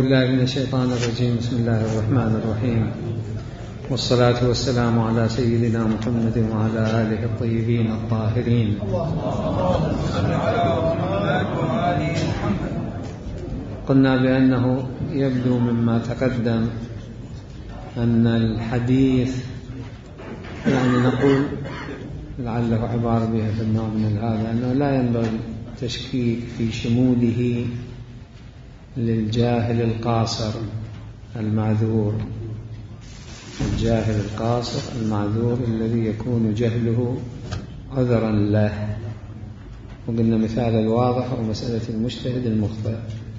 بالله من الشيطان الرجيم. بسم الله الرحمن الرحيم، والصلاة والسلام على سيدنا محمد وعلى آله الطيبين الطاهرين. قلنا بأنه يبدو مما تقدم أن الحديث، يعني نقول لعله عبارة بها في النوع من هذا، أنه لا ينبغي التشكيك في شموله للجاهل القاصر المعذور، الجاهل القاصر المعذور الذي يكون جهله عذرا له. وقلنا مثال الواضح هو مسألة المجتهد المخطئ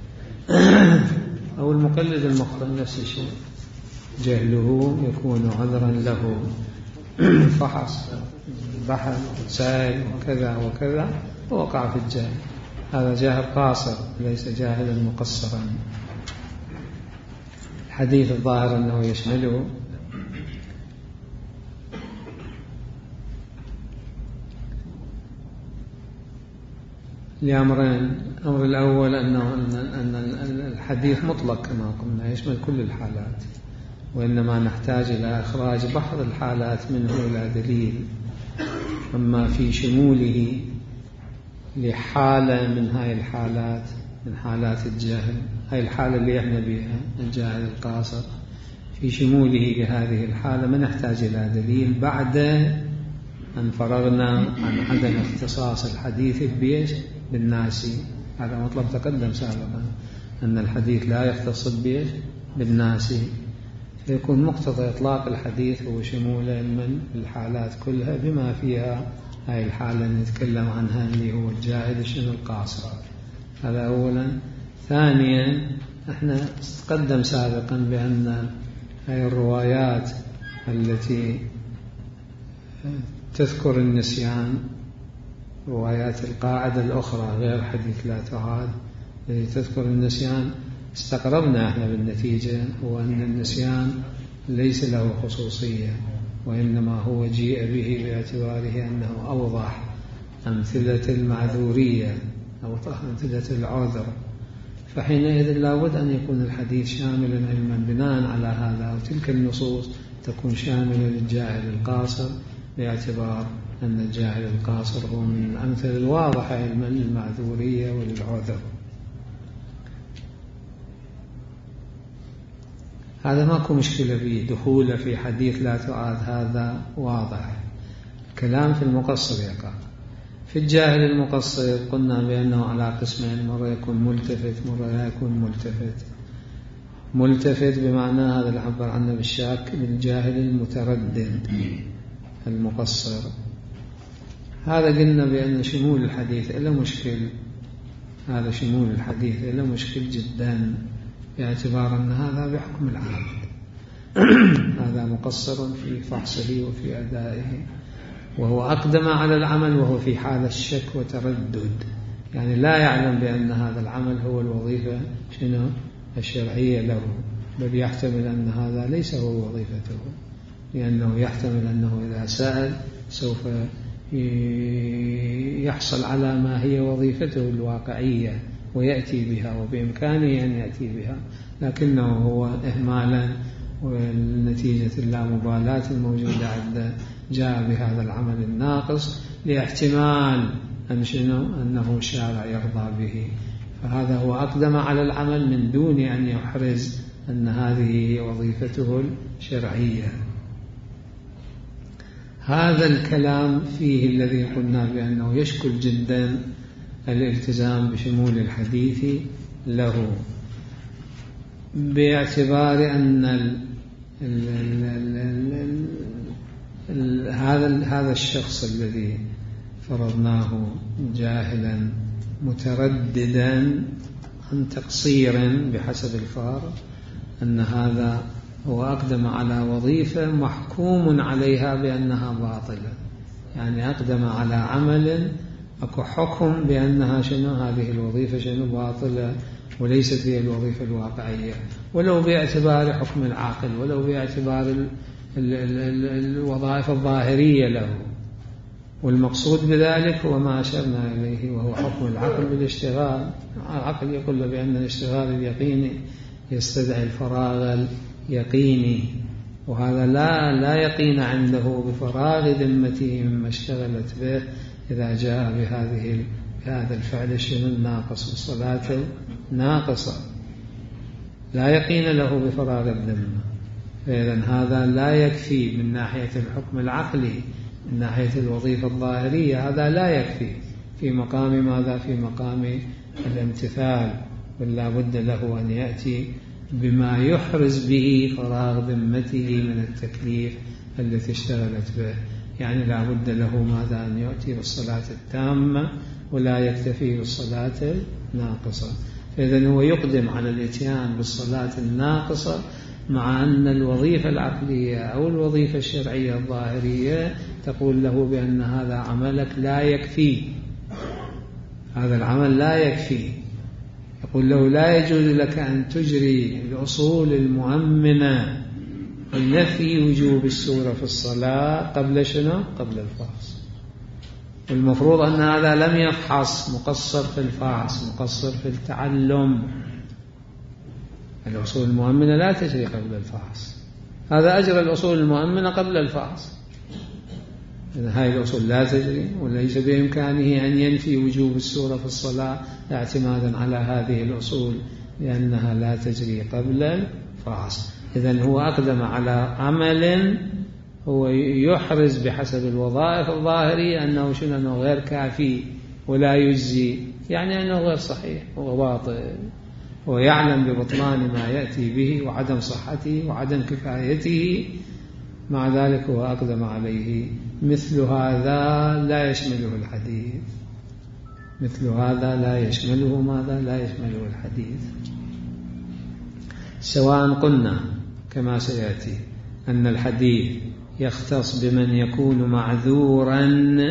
أو المقلد المخطئ، نفس الشيء، جهله يكون عذرا له، فحص بحث سائل وكذا وكذا ووقع في الجهل، هذا جاهل قاصر ليس جاهلا مقصرا. الحديث الظاهر أنه يشمله لأمرين. الأمر الأول أن الحديث مطلق كما قلنا يشمل كل الحالات، وإنما نحتاج إلى إخراج بعض الحالات منه إلى دليل. أما في شموله لحالة من هاي الحالات، من حالات الجهل، هاي الحالة اللي احنا بها الجاهل القاصر، في شموله لهذه الحالة ما نحتاج إلى دليل بعد أن فرغنا عن عدم اختصاص الحديث بالناس. هذا مطلب تقدم سابقا، أن الحديث لا يختص بالناس، فيكون مقتضى إطلاق الحديث هو شموله من الحالات كلها بما فيها هاي الحالة اللي نتكلم عنها اللي هو الجاهل القاصر. هذا أولا. ثانيا، احنا تقدم سابقا بأن هاي الروايات التي تذكر النسيان، روايات القاعدة الأخرى غير حديث لا تعاد التي تذكر النسيان، استقربنا احنا بالنتيجة هو أن النسيان ليس له خصوصية، وإنما هو جيء به باعتباره أنه أوضح أمثلة المعذورية أو أمثلة العذر، فحينئذ لا بد أن يكون الحديث شاملا علما بناء على هذا، وتلك النصوص تكون شاملة للجاهل القاصر باعتبار أن الجاهل القاصر هو من الأمثلة الواضحة علما للمعذورية وللعذر. هذا ماكو مشكلة به، دخوله في حديث لا تعاد هذا واضح. كلام في المقصر يقع. في الجاهل المقصر قلنا بأنه على قسمين، مرة يكون ملتفت مرة لا يكون ملتفت بمعنى هذا اللي عبر عنه بالشاك بالجاهل المتردد المقصر. هذا قلنا بأن شمول الحديث إلا مشكل، هذا شمول الحديث إلا مشكل جدا باعتبار أن هذا بحكم العبد هذا مقصر في فحصه وفي أدائه، وهو أقدم على العمل وهو في حال الشك وتردد، يعني لا يعلم بأن هذا العمل هو الوظيفة الشرعية له، بل يحتمل أن هذا ليس هو وظيفته، لأنه يحتمل أنه إذا سأل سوف يحصل على ما هي وظيفته الواقعية ويأتي بها، وبإمكانه أن يأتي بها، لكنه هو إهمالا ونتيجة اللامبالاة الموجودة عنده جاء بهذا العمل الناقص لاحتمال أنه الشارع يرضى به، فهذا هو أقدم على العمل من دون أن يحرز أن هذه وظيفته الشرعية. هذا الكلام فيه الذي قلنا بأنه يشكل جدا الالتزام بشمول الحديث له، باعتبار أن هذا الشخص الذي فرضناه جاهلا مترددا عن تقصير بحسب الفارق، أن هذا هو أقدم على وظيفة محكوم عليها بأنها باطلة، يعني أقدم على عمل أكو حكم بأنها هذه الوظيفة باطلة وليست هي الوظيفة الواقعية، ولو باعتبار حكم العاقل، ولو باعتبار الوظائف الظاهرية له. والمقصود بذلك هو ما أشرنا إليه، وهو حكم العقل بالاشتغال. العقل يقول له بأن الاشتغال اليقيني يستدعي الفراغ اليقيني، وهذا لا يقين عنده بفراغ ذمته مما اشتغلت به إذا جاء بهذا الفعل الناقص والصلاة ناقصة، لا يقين له بفراغ الذمة. فإذن هذا لا يكفي من ناحية الحكم العقلي، من ناحية الوظيفة الظاهرية هذا لا يكفي في مقام ماذا؟ في مقام الامتثال، ولا بد له أن يأتي بما يحرز به فراغ ذمته من التكليف التي اشتغلت به. يعني لا بد له ماذا؟ أن يأتي بالصلاة التامة ولا يكتفي بالصلاة الناقصة. فإذن هو يقدم على الاتيان بالصلاة الناقصة، مع أن الوظيفة العقلية أو الوظيفة الشرعية الظاهرية تقول له بأن هذا عملك لا يكفي، هذا العمل لا يكفي. يقول له لا يجوز لك أن تجري الأصول المؤمنة لنفي وجوب السورة في الصلاة قبل شنو؟ قبل الفحص. والمفروض أن هذا لم يفحص، مقصر في الفحص، مقصر في التعلم. الأصول المؤمنة لا تجري قبل الفحص، هذا أجرى الأصول المؤمنة قبل الفحص. إذن هذه الأصول لا تجري، وليس بإمكانه أن ينفي وجوب السورة في الصلاة اعتمادا على هذه الأصول لأنها لا تجري قبل الفحص. إذن هو أقدم على عمل هو يحرز بحسب الوظائف الظاهرية أنه غير كافي ولا يجزي، يعني أنه غير صحيح وباطل، ويعلم ببطلان ما يأتي به وعدم صحته وعدم كفايته، مع ذلك هو أقدم عليه. مثل هذا لا يشمله الحديث، مثل هذا لا يشمله ماذا؟ لا يشمله الحديث. سواء قلنا كما سيأتي أن الحديث يختص بمن يكون معذورا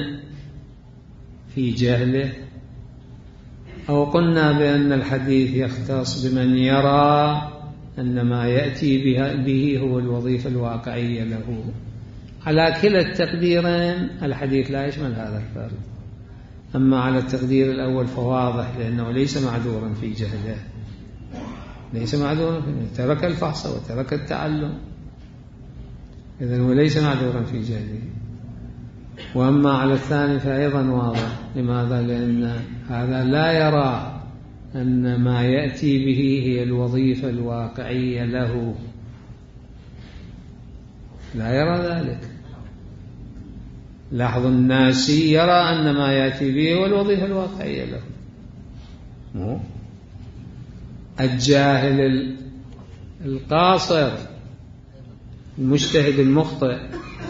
في جهله، أو قلنا بأن الحديث يختص بمن يرى أن ما يأتي به هو الوظيفة الواقعية له. على كلا التقديرين الحديث لا يشمل هذا الفرد. أما على التقدير الأول فواضح، لأنه ليس معذورا في جهله، ليس معذورا في جهله، ترك الفحص وترك التعلم، إذن هو ليس معذورا في جهله. وأما على الثاني فأيضا واضح. لماذا؟ لأن هذا لا يرى أن ما يأتي به هي الوظيفة الواقعية له، لا يرى ذلك. لاحظ، الناسي يرى أن ما يأتي به هو الوظيفة الواقعية له. الجاهل القاصر المجتهد المخطئ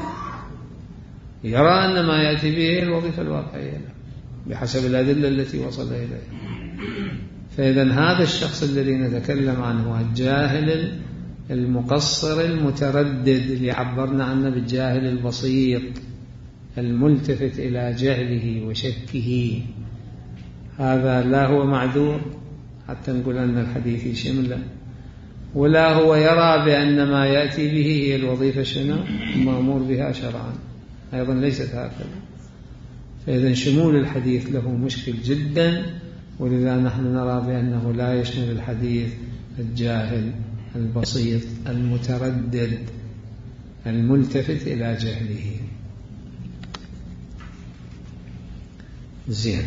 يرى أن ما يأتي به هي الوظيفة الواقعية له بحسب الأدلة التي وصل إليها. فإذا هذا الشخص الذي نتكلم عنه الجاهل المقصر المتردد، اللي عبرنا عنه بالجاهل البسيط الملتفت إلى جهله وشكه، هذا لا هو معذور حتى نقول أن الحديث يشمله، ولا هو يرى بأن ما يأتي به هي الوظيفة شنو المأمور بها شرعا، أيضا ليست هكذا. فإذا شمول الحديث له مشكل جدا، ولذا نحن نرى بأنه لا يشمل الحديث الجاهل البسيط المتردد الملتفت إلى جهله. زين.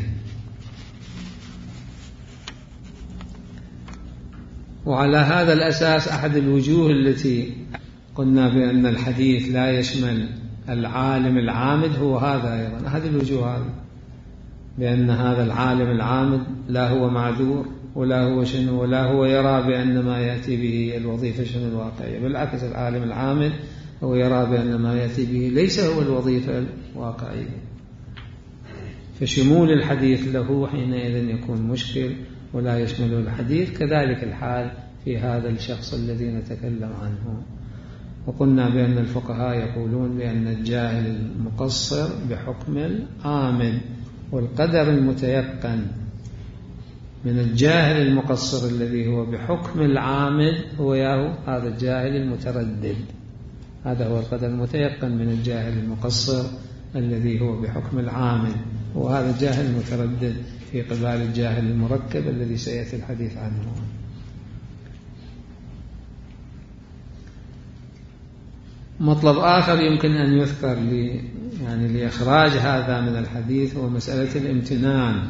وعلى هذا الأساس أحد الوجوه التي قلنا بأن الحديث لا يشمل العالم العامد هو هذا أيضا، أحد الوجوه هذا، بأن هذا العالم العامد لا هو معذور ولا هو شنو، ولا هو يرى بأن ما يأتي به الوظيفة شنو الواقعية، بالعكس العالم العامد هو يرى بأن ما يأتي به ليس هو الوظيفة الواقعية. فشمول الحديث له حينئذ يكون مشكل ولا يشمله الحديث. كذلك الحال في هذا الشخص الذي نتكلم عنه. وقلنا بأن الفقهاء يقولون بأن الجاهل المقصر بحكم الآمن، والقدر المتيقن من الجاهل المقصر الذي هو بحكم العامد هو هذا الجاهل المتردد. هذا هو القدر المتيقن من الجاهل المقصر الذي هو بحكم العامد، وهذا الجاهل المتردد في قبال الجاهل المركب الذي سيأتي الحديث عنه. مطلب آخر يمكن أن يذكر لإخراج هذا من الحديث هو مسألة الامتنان،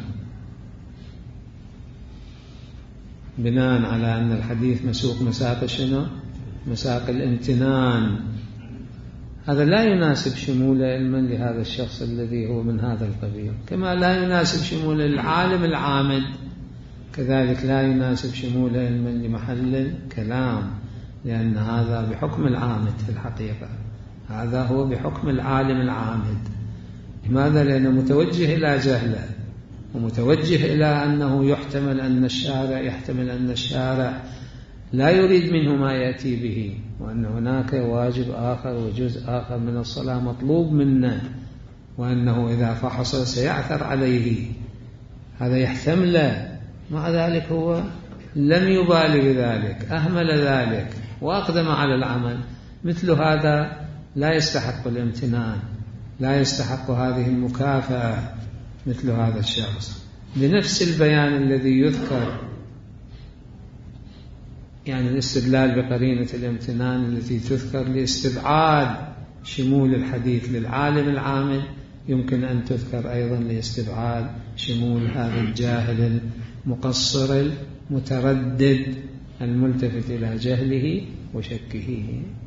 بناء على أن الحديث مسوق مساق شنو؟ مساق الامتنان. هذا لا يناسب شمول علما لهذا الشخص الذي هو من هذا القبيل، كما لا يناسب شمول العالم العامد، كذلك لا يناسب شمول علما لمحل الكلام، لأن هذا بحكم العامد في الحقيقة، هذا هو بحكم العالم العامد. لماذا؟ لأنه متوجه إلى جهله، ومتوجه إلى أنه يحتمل أن الشارع لا يريد منه ما يأتي به، وأن هناك واجب آخر وجزء آخر من الصلاة مطلوب منه، وأنه إذا فحص سيعثر عليه، هذا يحتمله. مع ذلك هو لم يبالي بذلك، أهمل ذلك وأقدم على العمل. مثل هذا لا يستحق الامتنان، لا يستحق هذه المكافأة مثل هذا الشخص. بنفس البيان الذي يذكر الاستدلال بقرينة الامتنان التي تذكر لاستبعاد شمول الحديث للعالم العامل، يمكن أن تذكر أيضا لاستبعاد شمول هذا الجاهل المقصر المتردد الملتفت إلى جهله وشكه.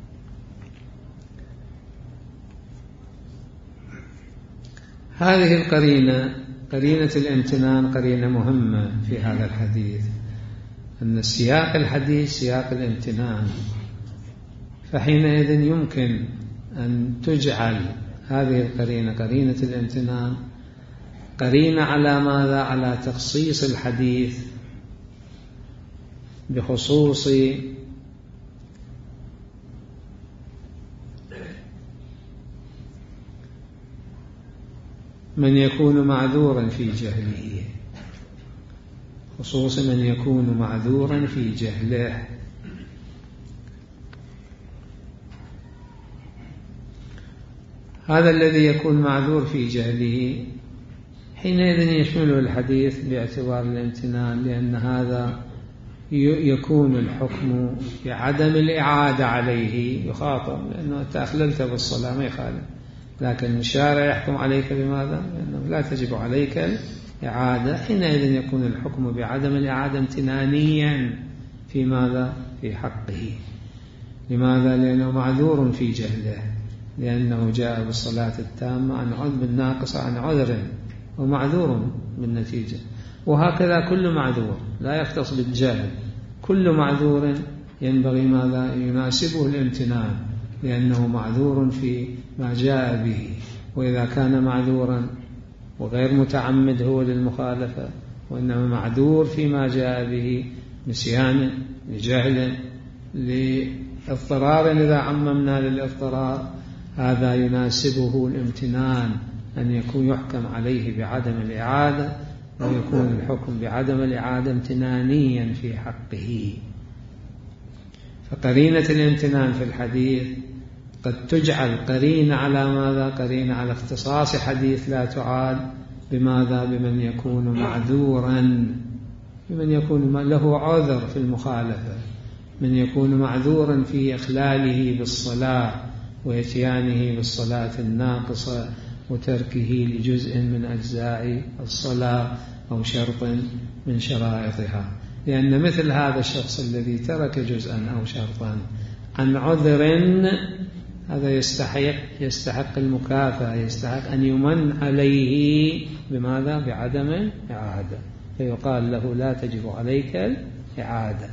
هذه القرينة، قرينة الامتنان، قرينة مهمة في هذا الحديث، أن سياق الحديث سياق الامتنان، فحينئذ يمكن أن تجعل هذه القرينة، قرينة الامتنان، قرينة على ماذا؟ على تخصيص الحديث بخصوص من يكون معذورا في جهله، خصوص من يكون معذورا في جهله. هذا الذي يكون معذور في جهله حينئذ يشمله الحديث باعتبار الامتنان، لأن هذا يكون الحكم بعدم الإعادة عليه، يخاطب لأنه أنت أخللت بالصلاة ما يخالف، لكن الشارع يحكم عليك بماذا؟ لأنه لا تجب عليك الإعادة. حينئذ يكون الحكم بعدم الإعادة امتنانيا في ماذا؟ في حقه. لماذا؟ لأنه معذور في جهله، لأنه جاء بالصلاة التامة عن عذر بالناقصة عن عذر، ومعذور بالنتيجة. وهكذا كل معذور، لا يختص بالجهل، كل معذور ينبغي ماذا؟ يناسبه الامتنان، لأنه معذور في ما جاء به. وإذا كان معذورا وغير متعمد هو للمخالفة، وإنما معذور فيما جاء به نسيان، لجهل، لاضطرار، إذا عممنا للاضطرار، هذا يناسبه الامتنان، أن يكون يحكم عليه بعدم الإعادة، ويكون الحكم بعدم الإعادة امتنانيا في حقه. فقرينة الامتنان في الحديث قد تجعل قرينة على ماذا؟ قرينة على اختصاص حديث لا تعاد بماذا؟ بمن يكون معذورا، بمن يكون له عذر في المخالفة، من يكون معذورا في إخلاله بالصلاة وإتيانه بالصلاة الناقصة وتركه لجزء من أجزاء الصلاة أو شرط من شرائطها. لأن مثل هذا الشخص الذي ترك جزءا أو شرطا عن عذر، هذا يستحق المكافأة، يستحق أن يمن عليه بماذا؟ بعدم الإعادة، فيقال له لا تجب عليك الإعادة.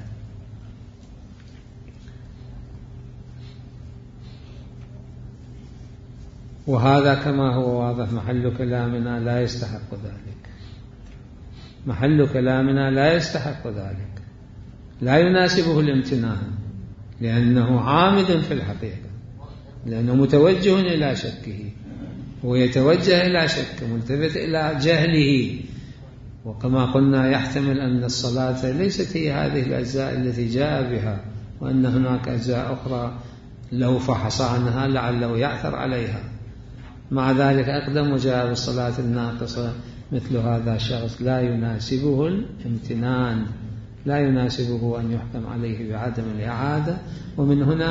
وهذا كما هو واضح محل كلامنا لا يستحق ذلك، محل كلامنا لا يستحق ذلك، لا يناسبه الامتنان، لأنه عامد في الحقيقة، لأنه متوجه إلى شكه، ويتوجه إلى شك ملتفت إلى جهله. وكما قلنا يحتمل أن الصلاة ليست هي هذه الأجزاء التي جاء بها، وأن هناك أجزاء أخرى لو فحص عنها لعله يعثر عليها، مع ذلك أقدم وجاء بالصلاة الناقصة. مثل هذا الشخص لا يناسبه الامتنان، لا يناسبه أن يحكم عليه بعدم الإعادة. ومن هنا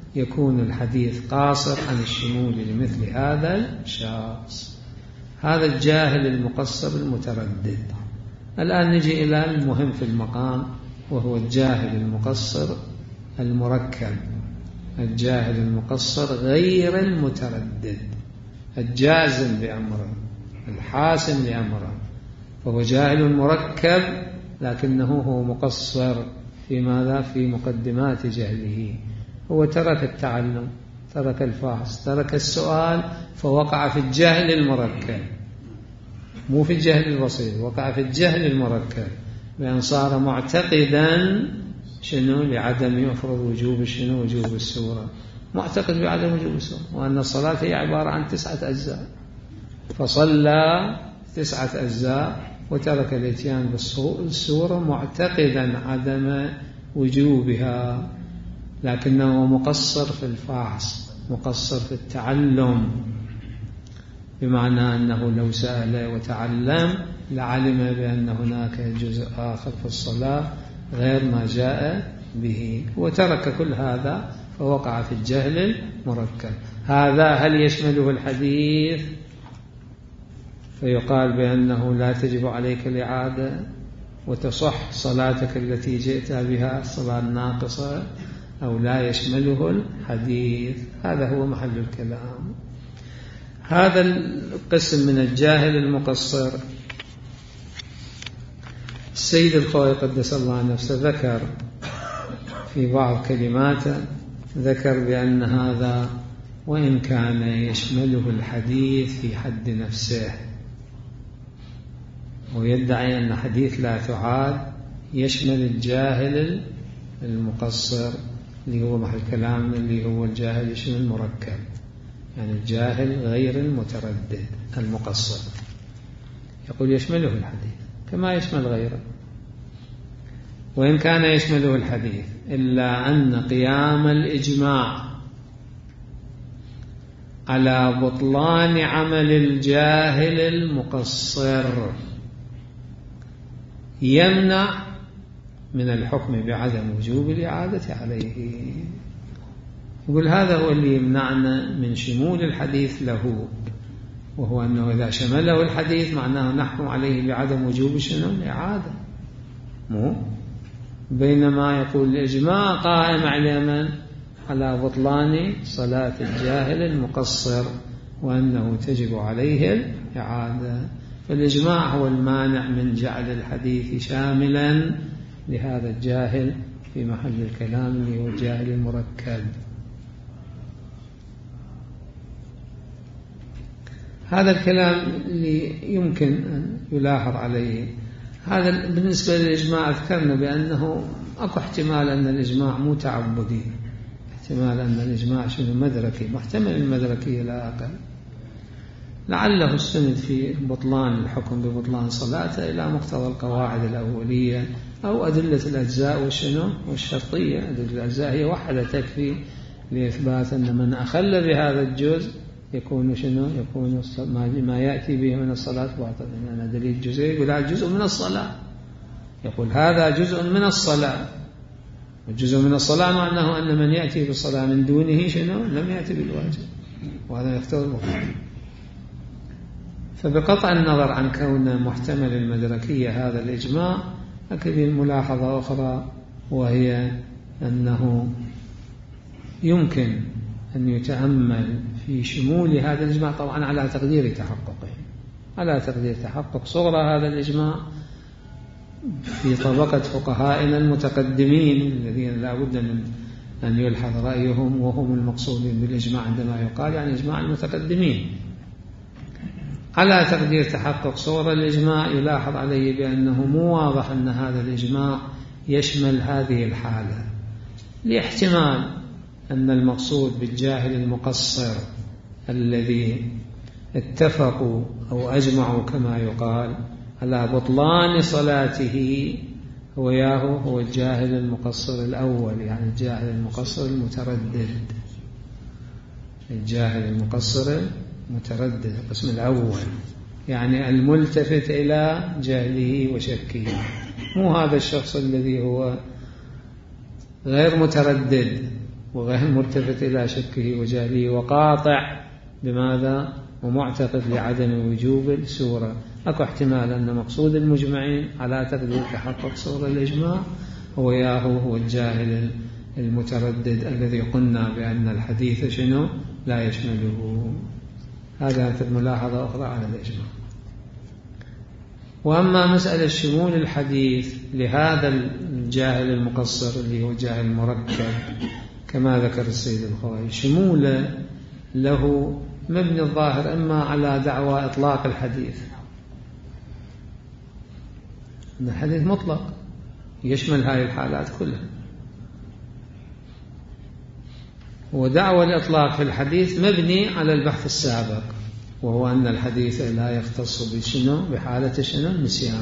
يكون الحديث قاصر عن الشمول لمثل هذا الشخص، هذا الجاهل المقصر المتردد. الآن نجي إلى المهم في المقام، وهو الجاهل المقصر المركب، الجاهل المقصر غير المتردد، الجازم بأمره، الحاسم لأمره، فهو جاهل مركب لكنه هو مقصر في ماذا؟ في مقدمات جهله. هو ترك التعلم، ترك الفحص، ترك السؤال، فوقع في الجهل المركب، مو في الجهل البسيط، وقع في الجهل المركب، بأن صار معتقدا شنو؟ لعدم يفرض وجوب شنو؟ وجوب السورة، معتقد بعدم وجوب السورة، وأن الصلاة هي عبارة عن 9 أجزاء، فصلى 9 أجزاء وترك الاتيان بالسورة معتقدا عدم وجوبها، لكنه مقصر في الفحص، مقصر في التعلم، بمعنى أنه لو سأل وتعلم لعلم بأن هناك جزء آخر في الصلاة غير ما جاء به، وترك كل هذا فوقع في الجهل المركب. هذا هل يشمله الحديث فيقال بأنه لا تجب عليك الإعادة وتصح صلاتك التي جئت بها الصلاة الناقصة، أو لا يشمله الحديث؟ هذا هو محل الكلام. هذا القسم من الجاهل المقصر السيد الخوئي قدس الله نفسه ذكر في بعض كلماته، ذكر بأن هذا وإن كان يشمله الحديث في حد نفسه، ويدعي أن حديث لا تعاد يشمل الجاهل المقصر اللي هو محل كلام، اللي هو الجاهل يشمل المركب، يعني الجاهل غير المتردد المقصر، يقول يشمله الحديث كما يشمل غيره. وإن كان يشمله الحديث إلا أن قيام الإجماع على بطلان عمل الجاهل المقصر يمنع من الحكم بعدم وجوب الإعادة عليه. يقول هذا هو اللي يمنعنا من شمول الحديث له، وهو أنه إذا شمله الحديث معناه نحكم عليه بعدم وجوب شنو؟ الإعادة، مو بينما يقول الإجماع قائم على من؟ على بطلان صلاة الجاهل المقصر، وأنه تجب عليه الإعادة. فالإجماع هو المانع من جعل الحديث شاملا لهذا الجاهل في محل الكلام اللي هو الجاهل المركب. هذا الكلام اللي يمكن أن يلاحظ عليه، هذا بالنسبة للإجماع ذكرنا بأنه أكو احتمال أن الإجماع مو تعبدي، احتمال أن الإجماع شنو؟ مدركي، محتمل المدركية لا أقل، لعله استند في بطلان الحكم ببطلان صلاته إلى مقتضى القواعد الأولية أو أدلة الأجزاء والشنو والشرطية. أدلة الأجزاء هي وحدة تكفي لإثبات أن من أخل بهذا الجزء يكون شنو؟ يكون ما يأتي به من الصلاة باطلا. يعني دليل الجزء يقول هذا جزء من الصلاة، يقول هذا جزء من الصلاة، والجزء من الصلاة معناه أن من يأتي بالصلاة من دونه شنو؟ لم يأتي بالواجب، وهذا يقتضي المطلق. فبقطع النظر عن كون محتمل المدركية هذا الإجماع، أكد ملاحظة أخرى، وهي أنه يمكن أن يتأمل في شمول هذا الإجماع طبعا على تقدير تحققه، على تقدير تحقق صغرى هذا الإجماع في طبقة فقهائنا المتقدمين الذين لا بد من أن يلحظ رأيهم، وهم المقصودين بالإجماع عندما يقال يعني إجماع المتقدمين. على تقدير تحقق صورة الإجماع يلاحظ عليه بأنه مو واضح أن هذا الإجماع يشمل هذه الحالة، لاحتمال أن المقصود بالجاهل المقصر الذي اتفقوا أو أجمعوا كما يقال على بطلان صلاته هو الجاهل المقصر الأول، يعني الجاهل المقصر المتردد، الجاهل المقصر المتردد القسم الأول، يعني الملتفت إلى جهله وشكه، مو هذا الشخص الذي هو غير متردد وغير ملتفت إلى شكه وجهله وقاطع بماذا ومعتقد لعدم وجوب السورة. أكو احتمال أن مقصود المجمعين على تقدير تحقق صورة الإجماع هو الجاهل المتردد الذي قلنا بأن الحديث شنو لا يشمله. هذا ملاحظة أخرى على الإجماع. وأما مسألة شمول الحديث لهذا الجاهل المقصر اللي هو الجاهل المركب كما ذكر السيد الخوئي، شموله له مبني الظاهر إما على دعوى إطلاق الحديث، أن الحديث مطلق يشمل هذه الحالات كلها، ودعوى الإطلاق في الحديث مبني على البحث السابق، وهو أن الحديث لا يختص بحالة النسيان.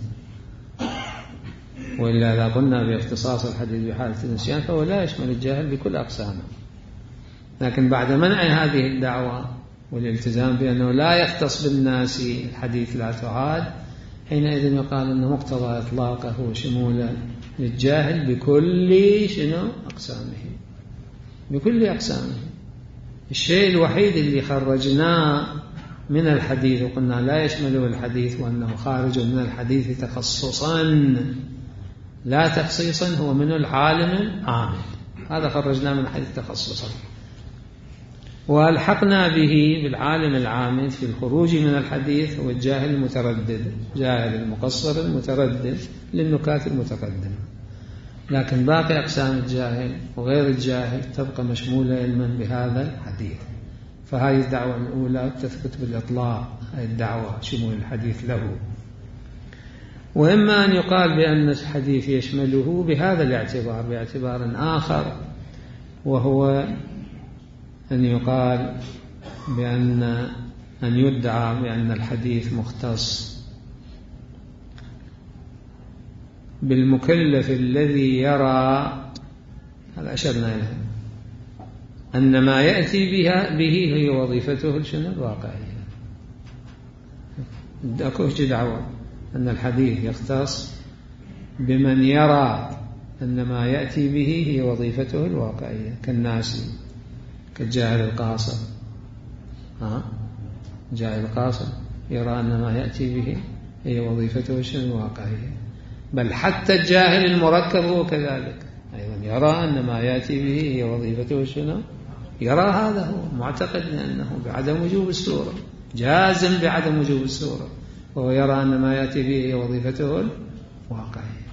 وإلا إذا قلنا باختصاص الحديث بحالة النسيان فهو لا يشمل الجاهل بكل أقسامه. لكن بعد منع هذه الدعوة والالتزام بأنه لا يختص بالناس الحديث لا تعاد، حينئذ يقال أن مقتضى إطلاقه وشموله للجاهل بكل أقسامه، بكل أقسامه. الشيء الوحيد اللي خرجناه من الحديث وقلنا لا يشمله الحديث وأنه خارج من الحديث تخصصا لا تخصيصا هو من العالم العامل، هذا خرجناه من الحديث تخصصا، والحقنا به بالعالم العامل في الخروج من الحديث هو الجاهل المتردد، جاهل المقصر المتردد للنكات المتقدمة. لكن باقي أقسام الجاهل وغير الجاهل تبقى مشمولة علما بهذا الحديث. فهذه الدعوة الأولى تثبت بالإطلاق، الدعوة شمول الحديث له. وإما أن يقال بأن الحديث يشمله بهذا الاعتبار باعتبار آخر، وهو أن يقال أن يدعى بأن الحديث مختص بالمكلف الذي يرى، هذا أشرنا إليه، أن ما يأتي به هي وظيفته الواقعية. أكوش دعوة أن الحديث يختص بمن يرى أن ما يأتي به هي وظيفته الواقعية، كالناس، كالجاهل القاصر. الجاهل القاصر يرى أن ما يأتي به هي وظيفته الواقعية. بل حتى الجاهل المركب هو كذلك أيضا يرى أن ما يأتي به هي وظيفته يرى هذا هو معتقد أنه بعدم وجوب السورة، جازم بعدم وجوب السورة، وهو يرى أن ما يأتي به هي وظيفته الواقعية.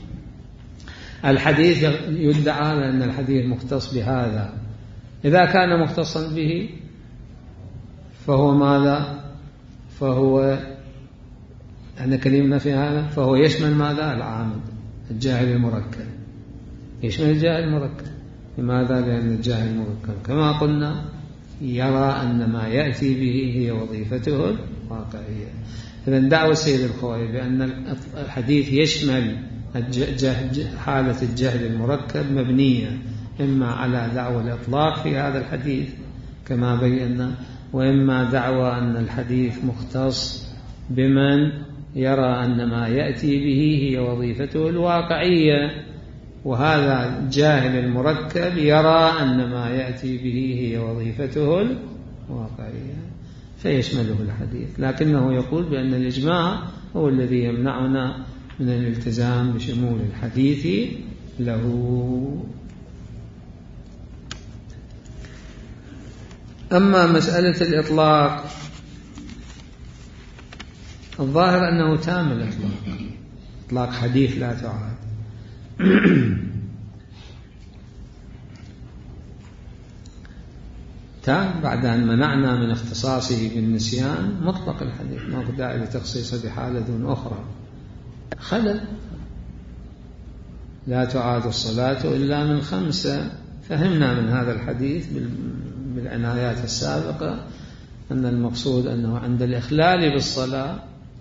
الحديث يدعى أن الحديث مختص بهذا. إذا كان مختصا به فهو ماذا؟ فهو أن كلمنا في هذا فهو يشمل ماذا؟ العامل الجاهل المركب، يشمل الجاهل المركب. لماذا؟ لأن الجاهل المركب كما قلنا يرى أن ما يأتي به هي وظيفته الواقعية. إذن دعوة السيد الخوئي بأن الحديث يشمل حالة الجهل المركب مبنية إما على دعوة الإطلاق في هذا الحديث كما بينا، وإما دعوة أن الحديث مختص بمن يرى أن ما يأتي به هي وظيفته الواقعية، وهذا الجاهل المركب يرى أن ما يأتي به هي وظيفته الواقعية فيشمله الحديث. لكنه يقول بأن الإجماع هو الذي يمنعنا من الالتزام بشمول الحديث له. أما مسألة الإطلاق الظاهر أنه تام الإطلاق، إطلاق حديث لا تعاد. تام بعد أن منعنا من اختصاصه بالنسيان مطلق الحديث، ما في داعي لتخصيصه بحالة دون أخرى. خلل لا تعاد الصلاة إلا من 5. فهمنا من هذا الحديث بالعنايات السابقة أن المقصود أنه عند الإخلال بالصلاة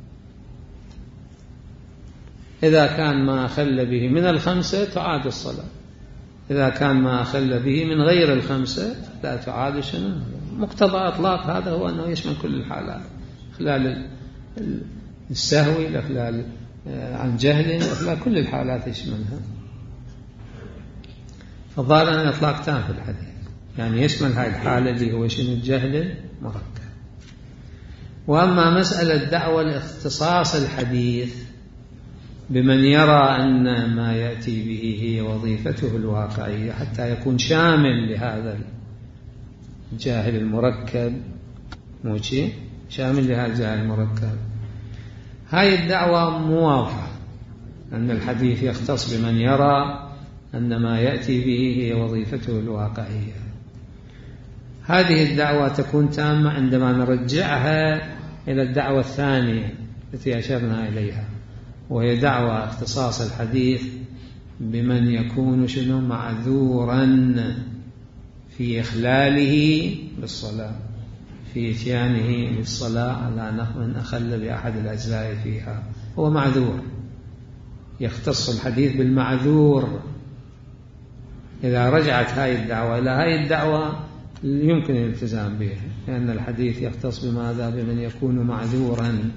إذا كان ما أخل به من 5 تعاد الصلاة، إذا كان ما أخل به من غير 5 لا تعاد. شنو مقتضى إطلاق هذا؟ هو أنه يشمل كل الحالات، إخلال السهو، الإخلال عن جهل، إخلال كل الحالات يشملها. فالظاهر أن الإطلاق تام في الحديث، يعني يشمل هذه الحالة اللي هو شنو الجهل المركب. وأما مسألة دعوى الاختصاص الحديث بمن يرى أن ما يأتي به هي وظيفته الواقعية حتى يكون شامل لهذا الجاهل المركب، موشي شامل لهذا الجاهل المركب، هاي الدعوة مو واضحة، أن الحديث يختص بمن يرى أن ما يأتي به هي وظيفته الواقعية. هذه الدعوة تكون تامة عندما نرجعها إلى الدعوة الثانية التي أشرنا إليها، وهي دعوة اختصاص الحديث بمن يكون شنو معذورا في إخلاله بالصلاة، في إتيانه بالصلاة على نحو أخل بأحد الأجزاء فيها، هو معذور، يختص الحديث بالمعذور. إذا رجعت هاي الدعوة إلى هاي الدعوة يمكن الالتزام بها، لأن الحديث يختص بماذا؟ بمن يكون معذورا.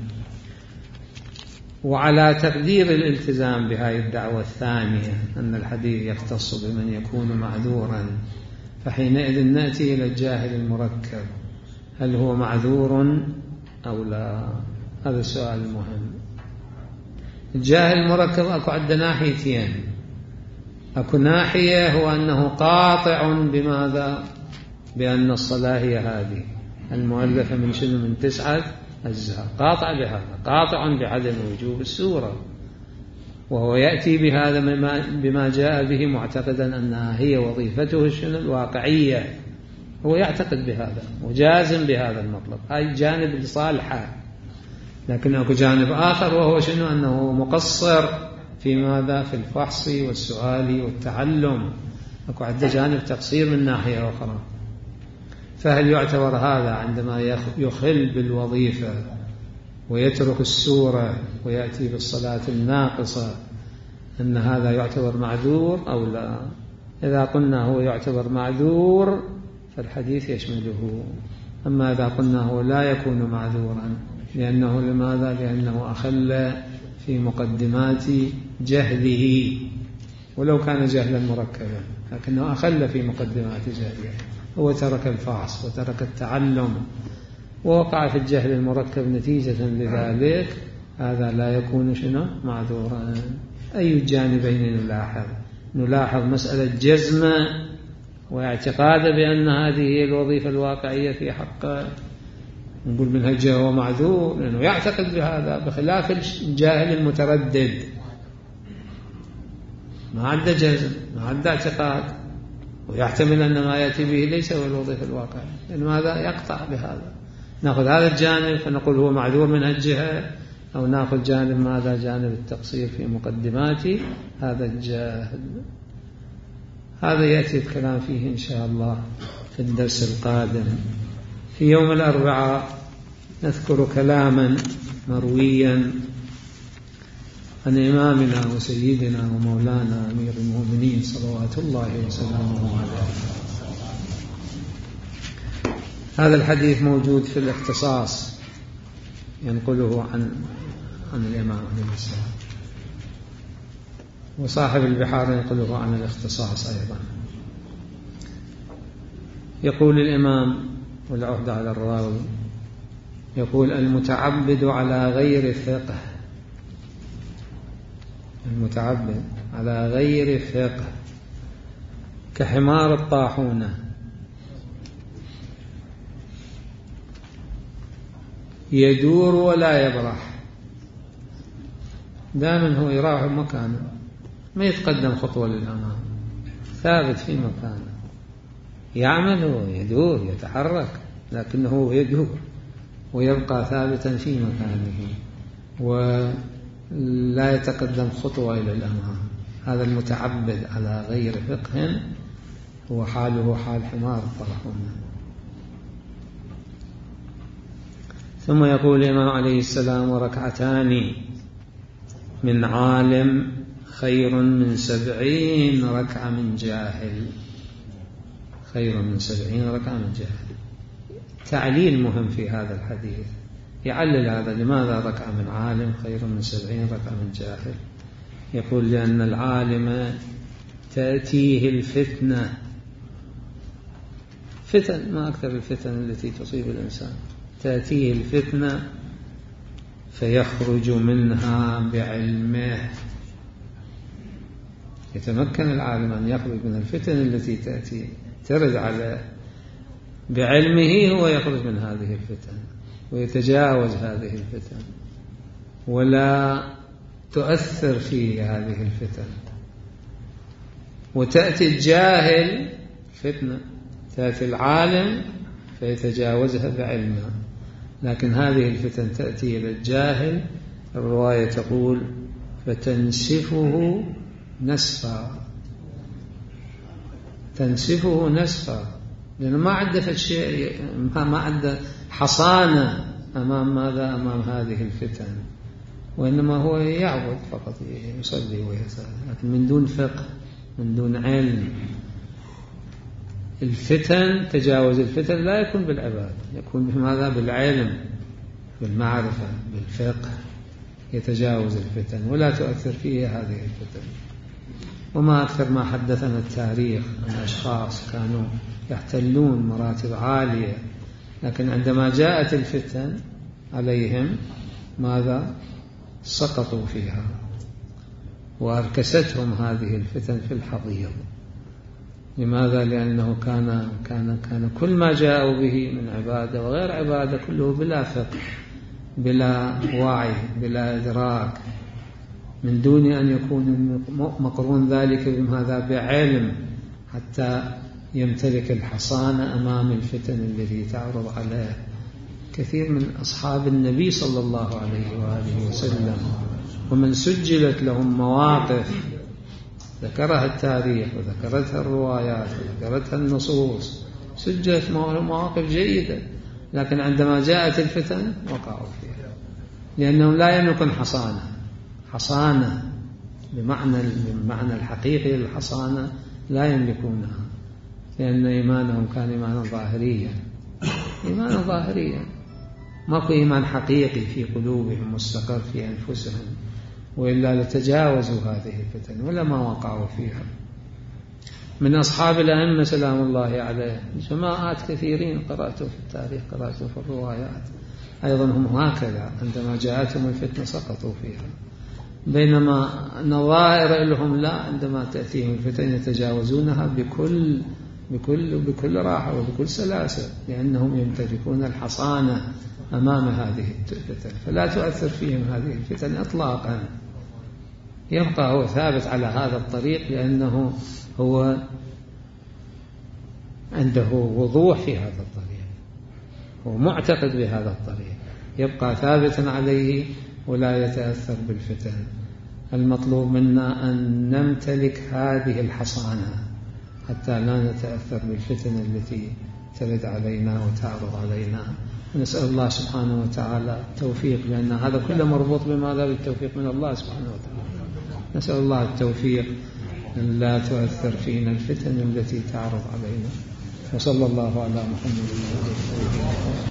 وعلى تقدير الالتزام بهاي الدعوة الثانية أن الحديث يختص بمن يكون معذورا، فحينئذ نأتي إلى الجاهل المركب، هل هو معذور أو لا؟ هذا السؤال المهم. الجاهل المركب أكو عندنا ناحيتين، أكو ناحية هو أنه قاطع بماذا؟ بأن الصلاة هي هذه المؤلفة من شنو؟ من 9 أجزاء، قاطع بهذا، قاطع بعدم وجوب السورة، وهو يأتي بهذا بما جاء به معتقدا أنها هي وظيفته شنو؟ الواقعية، هو يعتقد بهذا وجازم بهذا المطلب، هاي الجانب لصالحه. لكن أكو جانب آخر وهو شنو؟ أنه مقصر في ماذا؟ في الفحص والسؤال والتعلم، أكو عنده جانب تقصير من ناحية أخرى. فهل يعتبر هذا عندما يخل بالوظيفة ويترك السورة ويأتي بالصلاة الناقصة أن هذا يعتبر معذور أو لا؟ إذا قلنا هو يعتبر معذور فالحديث يشمله. أما إذا قلنا هو لا يكون معذورا، لأنه لماذا؟ لأنه أخل في مقدمات جهله، ولو كان جهلا مركبا لكنه أخل في مقدمات جهله، هو ترك الفحص وترك التعلم ووقع في الجهل المركب نتيجة لذلك، هذا لا يكون شنو؟ معذورا. أي الجانبين نلاحظ؟ نلاحظ مسألة جزم واعتقاد بأن هذه هي الوظيفة الواقعية في حقه، نقول من هالجهة هو معذور لأنه يعتقد بهذا، بخلاف الجاهل المتردد ما عنده جزم، ما عنده اعتقاد، ويحتمل أن ما يأتي به ليس هو الوظيفة الواقعية، لأن هذا يقطع بهذا. نأخذ هذا الجانب فنقول هو معذور من هالجهة، أو نأخذ جانب ماذا؟ جانب التقصير في مقدمات هذا الجاهل. هذا يأتي الكلام فيه إن شاء الله في الدرس القادم. في يوم الأربعاء نذكر كلاما مرويا عن إمامنا وسيدنا ومولانا أمير المؤمنين صلوات الله وسلامه عليه. هذا الحديث موجود في الاختصاص، ينقله عن الإمام عليه السلام، وصاحب البحار ينقله عن الاختصاص أيضا. يقول الإمام والعهد على الراوي، يقول: المتعبد على غير فقه، المتعبد على غير فقه كحمار الطاحونة، يدور ولا يبرح، دائما هو يراح مكانه، ما يتقدم خطوة للأمام، ثابت في مكانه، يعمل ويدور يتحرك، لكنه يدور ويبقى ثابتا في مكانه ولا يتقدم خطوة إلى الأمام. هذا المتعبد على غير فقه هو حاله حال حمار الطاحونة. ثم يقول الإمام عليه السلام: وركعتان من عالم خير من 70 ركعة من جاهل، خير من 70 ركعة من جاهل. تعليل مهم في هذا الحديث، يعلل هذا، لماذا ركعة من عالم خير من 70 ركعة من جاهل؟ يقول: لأن العالم تأتيه الفتنة. فتن، ما أكثر الفتن التي تصيب الإنسان. تأتيه الفتنة فيخرج منها بعلمه. يتمكن العالم أن يخرج من الفتن التي ترد عليه بعلمه، هو يخرج من هذه الفتن ويتجاوز هذه الفتن ولا تؤثر فيه هذه الفتن. وتأتي الجاهل فتنة، تأتي العالم فيتجاوزها بعلمه، لكن هذه الفتن تأتي إلى الجاهل. الرواية تقول فتنسفه نسفا، تنسفه نسفا، لأنه ما عنده شيء، ما عنده حصانة أمام ماذا؟ أمام هذه الفتن، وإنما هو يعبد فقط، يصلي ويسأل، لكن من دون فقه، من دون علم. الفتن، تجاوز الفتن لا يكون بالعبادة، يكون بماذا؟ بالعلم، بالمعرفة، بالفقه، يتجاوز الفتن ولا تؤثر فيه هذه الفتن. وما أكثر ما حدثنا التاريخ عن أشخاص كانوا يحتلون مراتب عالية، لكن عندما جاءت الفتن عليهم ماذا؟ سقطوا فيها وأركستهم هذه الفتن في الحضيض. لماذا؟ لأنه كان كل ما جاءوا به من عبادة وغير عبادة كله بلا فقه، بلا وعي، بلا إدراك، من دون أن يكون مقرون ذلك بماذا؟ بعلم، حتى يمتلك الحصانة أمام الفتن التي تعرض عليه. كثير من أصحاب النبي صلى الله عليه وآله وسلم ومن سجلت لهم مواقف ذكرها التاريخ وذكرتها الروايات وذكرتها النصوص، سجلت مواقف جيدة، لكن عندما جاءت الفتن وقعوا فيها، لأنهم لا يملكون حصانة بمعنى الحقيقي للحصانة، لا يملكونها، لأن إيمانهم كان إيمانا ظاهريا، ماكو إيمان حقيقي في قلوبهم مستقر في أنفسهم، وإلا لتجاوزوا هذه الفتن ولا ما وقعوا فيها. من أصحاب الأئمة سلام الله عليه جماعات كثيرين قرأتوا في التاريخ، قرأتوا في الروايات، أيضا هم هكذا عندما جاءتهم الفتنة سقطوا فيها، بينما نظائر لهم لا، عندما تأتيهم الفتن يتجاوزونها بكل راحة وبكل سلاسة، لأنهم يمتلكون الحصانة أمام هذه الفتن، فلا تؤثر فيهم هذه الفتن إطلاقا. يبقى هو ثابت على هذا الطريق لأنه هو عنده وضوح في هذا الطريق، هو معتقد بهذا الطريق، يبقى ثابتا عليه ولا يتأثر بالفتن. المطلوب منا أن نمتلك هذه الحصانة حتى لا نتأثر بالفتن التي ترد علينا وتعرض علينا. نسأل الله سبحانه وتعالى التوفيق، لأن هذا كله مربوط بماذا؟ بالتوفيق من الله سبحانه وتعالى. نسأل الله التوفيق أن لا تؤثر فينا الفتن التي تعرض علينا. وصلى الله على محمد وعلى آله وصحبه.